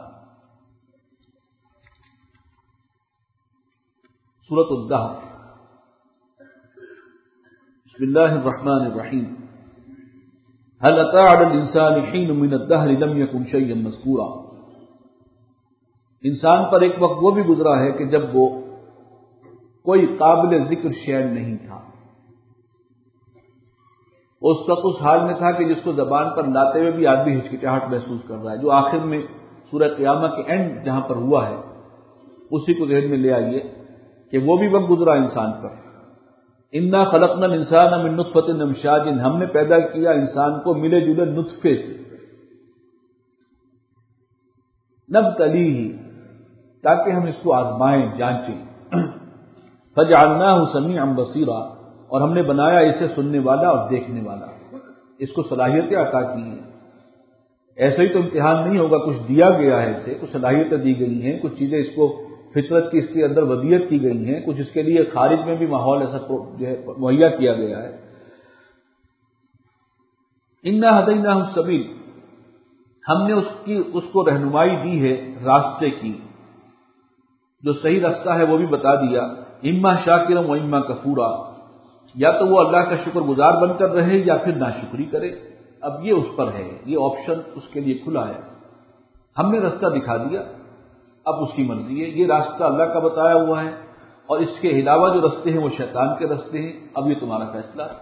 سورۃ الدہر، بسم اللہ الرحمن الرحیم۔ هل اتى على الانسان حين من الدهر لم يكن شيئا مذكورا، انسان پر ایک وقت وہ بھی گزرا ہے کہ جب وہ کوئی قابل ذکر شیء نہیں تھا، اس وقت اس حال میں تھا کہ جس کو زبان پر لاتے ہوئے بھی آدمی ہچکچاہٹ محسوس کر رہا ہے، جو آخر میں سورہ قیامہ کے اینڈ جہاں پر ہوا ہے اسی کو ذہن میں لے آئیے کہ وہ بھی وقت گزرا انسان پر۔ انا خلقنا الانسان من نطفۃ امشاج، ہم نے پیدا کیا انسان کو ملے جلے نطفے سے، نبتلیہ، تاکہ ہم اس کو آزمائیں جانچیں، فجعلناہ سمیعا بصیرا، اور ہم نے بنایا اسے سننے والا اور دیکھنے والا، اس کو صلاحیتیں عطا کی ہیں۔ ایسے ہی تو امتحان نہیں ہوگا، کچھ دیا گیا ہے اسے، کچھ صلاحیتیں دی گئی ہیں، کچھ چیزیں اس کو فطرت کی اس کے اندر ودیت کی گئی ہیں، کچھ اس کے لیے خارج میں بھی ماحول ایسا جو ہے مہیا کیا گیا ہے۔ انا ہدیناہ السبیل، ہم نے اس کی اس کو رہنمائی دی ہے راستے کی، جو صحیح راستہ ہے وہ بھی بتا دیا۔ اما شاکرا و اما کفورا، یا تو وہ اللہ کا شکر گزار بن کر رہے یا پھر ناشکری کرے، اب یہ اس پر ہے، یہ آپشن اس کے لیے کھلا ہے۔ ہم نے راستہ دکھا دیا، اب اس کی مرضی ہے، یہ راستہ اللہ کا بتایا ہوا ہے، اور اس کے علاوہ جو راستے ہیں وہ شیطان کے راستے ہیں، اب یہ تمہارا فیصلہ ہے۔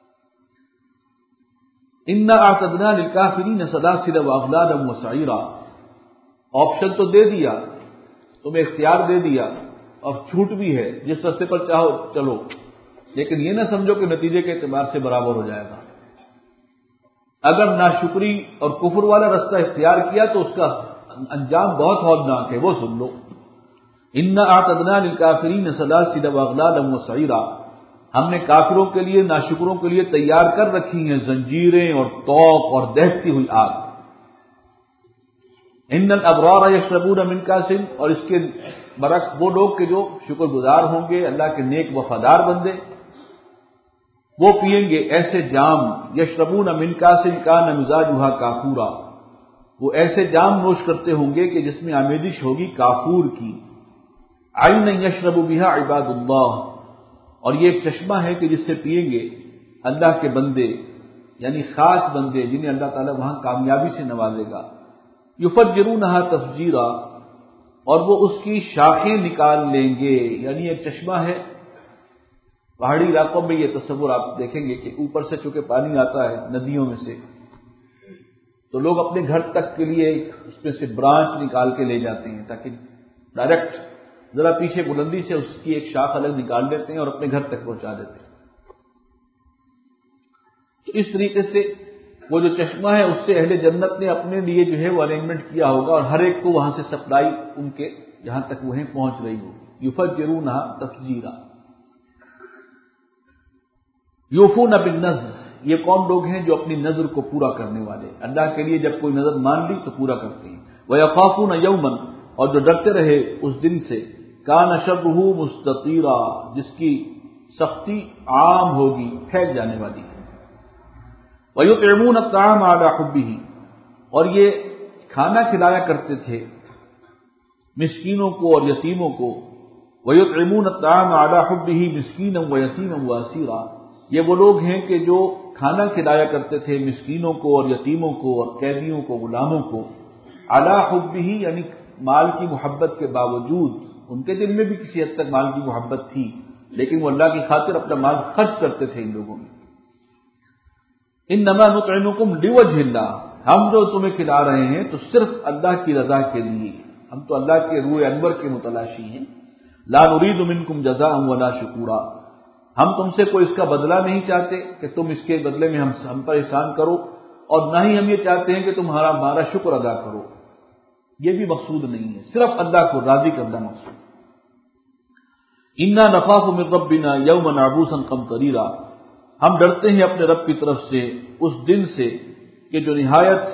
انا اعتدنا للکافرین سلاسل واغلالا وسعیرا، آپشن تو دے دیا، تمہیں اختیار دے دیا، اور چھوٹ بھی ہے، جس راستے پر چاہو چلو، لیکن یہ نہ سمجھو کہ نتیجے کے اعتبار سے برابر ہو جائے گا۔ اگر ناشکری اور کفر والا راستہ اختیار کیا تو اس کا انجام بہت ہولناک ہے، وہ سن لو۔ انا اعتدنا للکافرین سلاسل واغلالا وسعیرا، ہم نے کافروں کے لیے ناشکروں کے لیے تیار کر رکھی ہیں زنجیریں اور طوق اور دہتی ہوئی آگ۔ ان الابرار یشربون من کاس، اور اس کے برعکس وہ لوگ کہ جو شکر گزار ہوں گے، اللہ کے نیک وفادار بندے، وہ پیئیں گے ایسے جام، یشربون من کاس کان مزاجها کافورا، وہ ایسے جام نوش کرتے ہوں گے کہ جس میں آمیزش ہوگی کافور کی. عین یشرب بها عباد اللہ، اور یہ ایک چشمہ ہے کہ جس سے پیئیں گے اللہ کے بندے، یعنی خاص بندے جنہیں اللہ تعالیٰ وہاں کامیابی سے نوازے گا. یفجرونها تفجیرا، اور وہ اس کی شاخیں نکال لیں گے. یعنی ایک چشمہ ہے، پہاڑی علاقوں میں یہ تصور آپ دیکھیں گے کہ اوپر سے چونکہ پانی آتا ہے ندیوں میں سے، تو لوگ اپنے گھر تک کے لیے اس میں سے برانچ نکال کے لے جاتے ہیں تاکہ ڈائریکٹ ذرا پیچھے بلندی سے اس کی ایک شاخ الگ نکال دیتے ہیں اور اپنے گھر تک پہنچا دیتے ہیں. تو اس طریقے سے وہ جو چشمہ ہے اس سے اہل جنت نے اپنے لیے جو ہے وہ ارینجمنٹ کیا ہوگا اور ہر ایک کو وہاں سے سپلائی ان کے جہاں تک وہ ہیں پہنچ رہی ہوگی. یفجرونها تفجیرا. یوفون بالنذر، یہ کون لوگ ہیں جو اپنی نذر کو پورا کرنے والے، اللہ کے لیے جب کوئی نذر مان لی تو پورا کرتے ہیں. وَيَخَافُونَ يَوْمًا، اور جو ڈرتے رہے اس دن سے، كَانَ شَرُّهُ مُسْتَطِيرًا، جس کی سختی عام ہوگی، پھیل جانے والی ہے. وَيُطْعِمُونَ الطَّعَامَ عَلَى حُبِّهِ، اور یہ کھانا کھلایا کرتے تھے مسکینوں کو اور یتیموں کو. وَيُطْعِمُونَ الطَّعَامَ عَلَى حُبِّهِ مِسْكِينًا وَيَتِيمًا وَأَسِيرًا، یہ وہ لوگ ہیں کہ جو کھانا کھلایا کرتے تھے مسکینوں کو اور یتیموں کو اور قیدیوں کو، غلاموں کو. عَلَى حُبِّهِ، یعنی مال کی محبت کے باوجود، ان کے دل میں بھی کسی حد تک مال کی محبت تھی لیکن وہ اللہ کی خاطر اپنا مال خرچ کرتے تھے ان لوگوں میں. انما نطعمکم لوجہ اللہ، ہم جو تمہیں کھلا رہے ہیں تو صرف اللہ کی رضا کے لیے، ہم تو اللہ کے روح انور کے متلاشی ہیں. لا نرید منکم جزاء ولا شکورا، ہم تم سے کوئی اس کا بدلہ نہیں چاہتے کہ تم اس کے بدلے میں ہم ہم پر احسان کرو، اور نہ ہی ہم یہ چاہتے ہیں کہ تم ہمارا ہمارا شکر ادا کرو. یہ بھی مقصود نہیں ہے، صرف اللہ کو راضی کرنا مقصود. انا نخاف من ربنا یوما عبوسا قمطریرا، ہم ڈرتے ہیں اپنے رب کی طرف سے اس دن سے کہ جو نہایت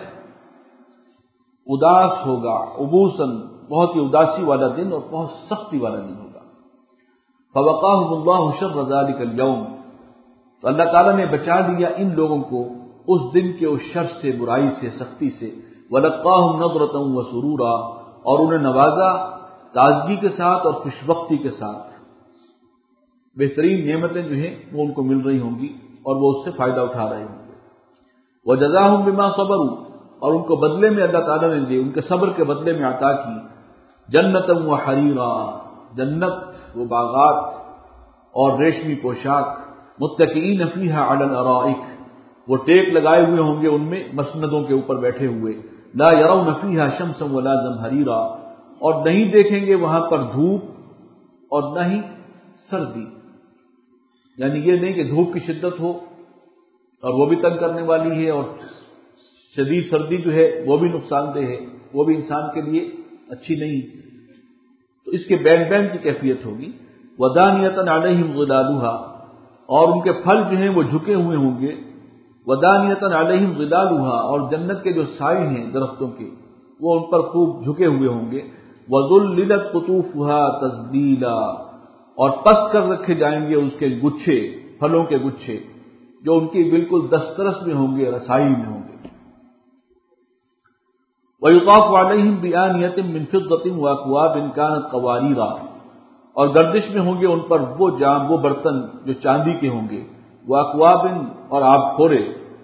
اداس ہوگا، عبوسن بہت ہی اداسی والا دن اور بہت سختی والا دن ہوگا. فوقاهم اللہ شر ذلک اليوم، تو اللہ تعالیٰ نے بچا لیا ان لوگوں کو اس دن کے اس شر سے، برائی سے، سختی سے. ولقاهم نضرة وسرورا، اور انہیں نوازا تازگی کے ساتھ اور خوشبختی کے ساتھ. بہترین نعمتیں جو ہیں وہ ان کو مل رہی ہوں گی اور وہ اس سے فائدہ اٹھا رہے ہوں گے. وجزاهم بما صبروا، اور ان کو بدلے میں اللہ تعالیٰ نے دی، ان کے صبر کے بدلے میں عطا کی. جنتا وحریرا، جنت وہ باغات اور ریشمی پوشاک. متکئین فیہا علی الارائک، وہ ٹیک لگائے ہوئے ہوں گے ان میں مسندوں کے اوپر بیٹھے ہوئے. لا یرون فیہا شمسا ولا زمہریرا، اور نہیں دیکھیں گے وہاں پر دھوپ اور نہ ہی سردی. یعنی یہ نہیں کہ دھوپ کی شدت ہو اور وہ بھی تنگ کرنے والی ہے، اور شدید سردی جو ہے وہ بھی نقصان دہ ہے، وہ بھی انسان کے لیے اچھی نہیں. تو اس کے بین بین کی کیفیت ہوگی. ودانیۃ علیہم ظلالھا، اور ان کے پھل جو ہیں وہ جھکے ہوئے ہوں گے. ودانیۃ علیہم ظلالھا، اور جنت کے جو سائے ہیں درختوں کے وہ ان پر خوب جھکے ہوئے ہوں گے. وذللت قطوفھا تذلیلا، اور پس کر رکھے جائیں گے اس کے گچھے، پھلوں کے گچھے جو ان کی بالکل دسترس میں ہوں گے، رسائی میں ہوں گے. وَيُطَافُ عَلَيْهِمْ بِآنِيَةٍ مِّن فِضَّةٍ وَأَكْوَابٍ كَانَتْ قَوَارِيرَا، اور گردش میں ہوں گے ان پر وہ جام، وہ برتن جو چاندی کے ہوں گے. وَأَكْوَابٍ، اور آب خورے.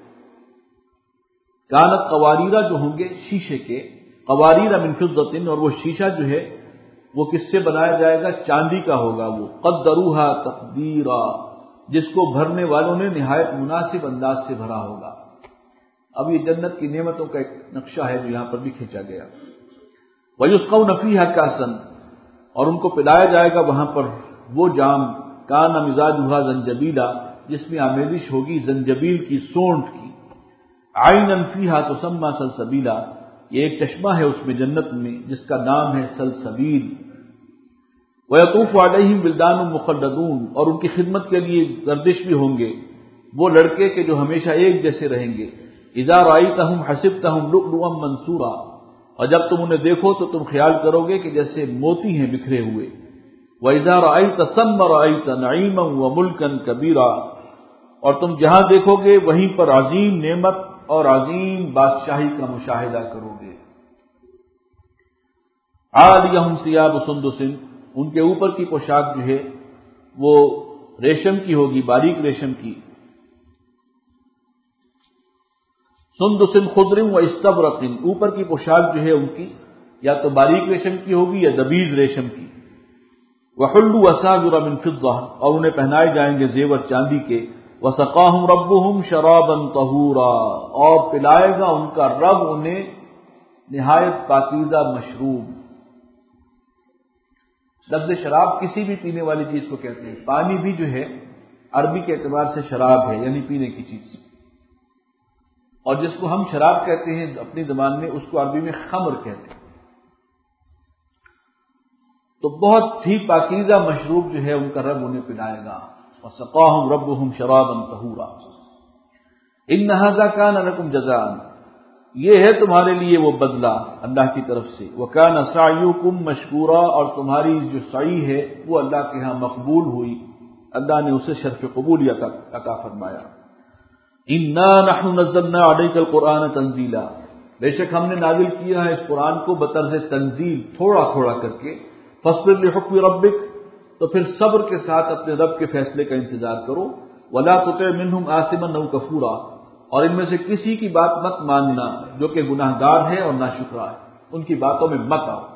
كَانَتْ قَوَارِيرَا، جو ہوں گے شیشے کے. قَوَارِيرَ مِن فِضَّةٍ، اور وہ شیشہ جو ہے وہ کس سے بنایا جائے گا؟ چاندی کا ہوگا. وہ قَدَّرُوهَا تَقْدِيرًا، جس کو بھرنے والوں نے نہایت مناسب انداز سے بھرا ہوگا. اب یہ جنت کی نعمتوں کا ایک نقشہ ہے جو یہاں پر بھی کھینچا گیا. وَيُسْقَوْنَ فِيهَا كَأْسًا، اور ان کو پلایا جائے گا وہاں پر وہ جام. كَانَ مِزَاجُهَا زَنجَبِيلًا، جس میں آمیزش ہوگی زنجبیل کی، سونٹ کی. عَيْنًا فِيهَا تُسَمَّى سَلْسَبِيلًا، یہ ایک چشمہ ہے اس میں جنت میں جس کا نام ہے سلسبیل. وَيَطُوفُ عَلَيْهِمْ وِلْدَانٌ مُخَلَّدُونَ، اور ان کی خدمت کے لیے گردش بھی ہوں گے وہ لڑکے کہ جو ہمیشہ ایک جیسے رہیں گے. اذا رأيتهم حسبتهم لؤلؤا منثورا، اور جب تم انہیں دیکھو تو تم خیال کرو گے کہ جیسے موتی ہیں بکھرے ہوئے. وَإِذَا رَأَيْتَ ثَمَّ رَأَيْتَ نَعِيمًا وَمُلْكًا كَبِيرًا، اور تم جہاں دیکھو گے وہیں پر عظیم نعمت اور عظیم بادشاہی کا مشاہدہ کرو گے. عالیہم ثیاب سندس، ان کے اوپر کی پوشاک جو ہے وہ ریشم کی ہوگی، باریک ریشم کی، سندس خضر و استبرق، اوپر کی پوشاک جو ہے ان کی یا تو باریک ریشم کی ہوگی یا دبیز ریشم کی، وحلوا اساور من فضہ، اور انہیں پہنائے جائیں گے زیور چاندی کے، وسقاہم ربہم شرابا طہورا، اور پلائے گا ان کا رب انہیں نہایت پاکیزہ مشروب۔ لفظ شراب کسی بھی پینے والی چیز کو کہتے ہیں، پانی بھی جو ہے عربی کے اعتبار سے شراب ہے، یعنی پینے کی چیز، اور جس کو ہم شراب کہتے ہیں اپنی زبان میں اس کو عربی میں خمر کہتے ہیں۔ تو بہت ہی پاکیزہ مشروب جو ہے ان کا رب انہیں پلائے گا، وسقاہم ربہم شرابا طہورا ان ھذا کان لکم جزاء، یہ ہے تمہارے لیے وہ بدلہ اللہ کی طرف سے، وکان سعیکم مشکورا، اور تمہاری جو سعی ہے وہ اللہ کے ہاں مقبول ہوئی، اللہ نے اسے شرف قبولیت عطا فرمایا۔ انا نحن نزلنا علیک القرآن تنزیلا، بے شک ہم نے نازل کیا ہے اس قرآن کو بطرز تنزیل، تھوڑا تھوڑا کر کے، فاصبر لحکم ربک، تو پھر صبر کے ساتھ اپنے رب کے فیصلے کا انتظار کرو، ولا تطع منہم آثما او کفورا، اور ان میں سے کسی کی بات مت ماننا جو کہ گناہ گار ہے اور ناشکرا ہے، ان کی باتوں میں مت آؤ۔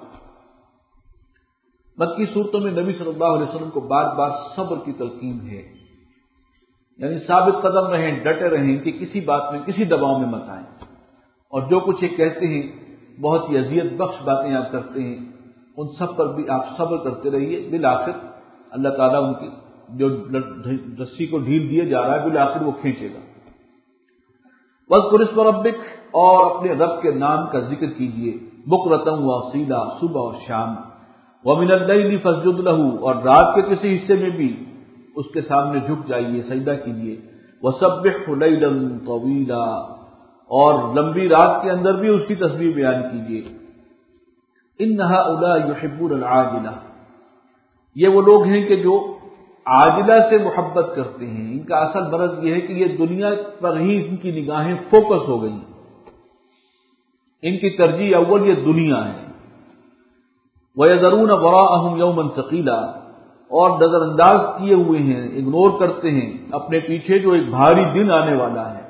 مکی صورتوں میں نبی صلی اللہ علیہ وسلم کو بار بار صبر کی تلقین ہے، یعنی ثابت قدم رہیں، ڈٹے رہیں کہ کسی بات میں کسی دباؤ میں مت آئیں، اور جو کچھ یہ کہتے ہیں بہت ہی اذیت بخش باتیں آپ کرتے ہیں، ان سب پر بھی آپ صبر کرتے رہیے، بالآخر اللہ تعالیٰ ان کی جو رسی کو ڈھیل دیے جا رہا ہے بالآخر وہ کھینچے گا۔ وَاذْكُرِ اسْمَ رَبِّكَ، اور اپنے رب کے نام کا ذکر کیجیے، بُكْرَةً وَأَصِيلًا، صبح اور شام، وَمِنَ اللَّيْلِ فَاسْجُدْ لَهُ، اور رات کے کسی حصے میں بھی اس کے سامنے جھک جائیے، سجدہ کیجیے، وَسَبِّحْهُ لَيْلًا طَوِيلًا، اور لمبی رات کے اندر بھی اس کی تسبیح بیان کیجیے۔ إِنَّ هَؤُلَاءِ يُحِبُّونَ الْعَاجِلَةَ، یہ وہ لوگ ہیں کہ جو عاجلہ سے محبت کرتے ہیں، ان کا اصل مرض یہ ہے کہ یہ دنیا پر ہی ان کی نگاہیں فوکس ہو گئی، ان کی ترجیح اول یہ دنیا ہے۔ وَيَذَرُونَ وَرَاءَهُمْ يَوْمًا ثَقِيلًا، اور نظر انداز کیے ہوئے ہیں، اگنور کرتے ہیں اپنے پیچھے جو ایک بھاری دن آنے والا ہے،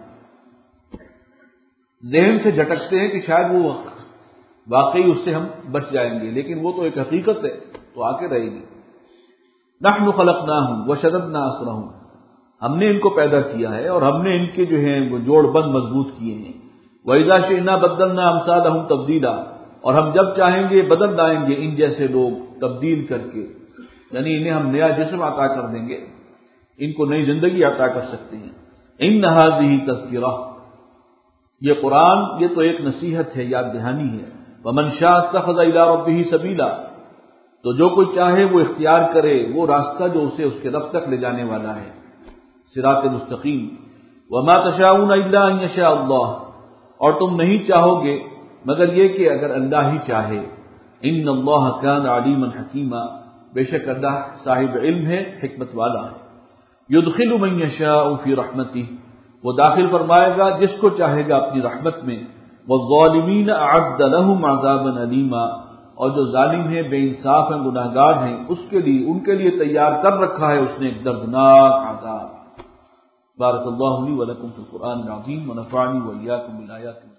ذہن سے جھٹکتے ہیں کہ شاید وہ واقعی اس سے ہم بچ جائیں گے، لیکن وہ تو ایک حقیقت ہے، تو آ کے رہے گی۔ نحن خلقناہم وشددنا اسرہم، ہم نے ان کو پیدا کیا ہے اور ہم نے ان کے جو ہیں وہ جوڑ بند مضبوط کیے ہیں۔ وَإِذَا شِئْنَا بَدَّلْنَا أَمْثَالَهُمْ تَبْدِيلًا، اور ہم جب چاہیں گے بدل دائیں گے ان جیسے لوگ تبدیل کر کے، یعنی انہیں ہم نیا جسم عطا کر دیں گے، ان کو نئی زندگی عطا کر سکتے ہیں۔ إِنَّ هَذِهِ تَذْكِرَةٌ، یہ قرآن یہ تو ایک نصیحت ہے، یاد دہانی ہے۔ وَمَنْ شَاءَ اتَّخَذَ إِلَىٰ رَبِّهِ سَبِيلًا، تو جو کوئی چاہے وہ اختیار کرے وہ راستہ جو اسے اس کے رب تک لے جانے والا ہے، صراط مستقیم۔ وَمَا تَشَاءُونَ إِلَّا أَن يَشَاءَ اللَّهُ، اور تم نہیں چاہو گے مگر یہ کہ اگر اللہ ہی چاہے۔ إِنَّ اللَّهَ كَانَ عَلِيمًا حَكِيمًا، بے شک اللہ صاحب علم ہے، حکمت والا ہے۔ يُدْخِلُ مَن يَشَاءُ فِي رَحْمَتِهِ، وہ داخل فرمائے گا جس کو چاہے گا اپنی رحمت میں۔ وَالظَّالِمِينَ أَعَدَّ لَهُمْ عَذَابًا أَلِيمًا، اور جو ظالم ہیں، بے انصاف ہیں، گناہ گار ہیں، اس کے لیے ان کے لیے تیار کر رکھا ہے اس نے ایک دردناک عذاب۔ بارک اللہ لی و لکم فی القرآن العظیم ونفعنی وإیاکم بالآیات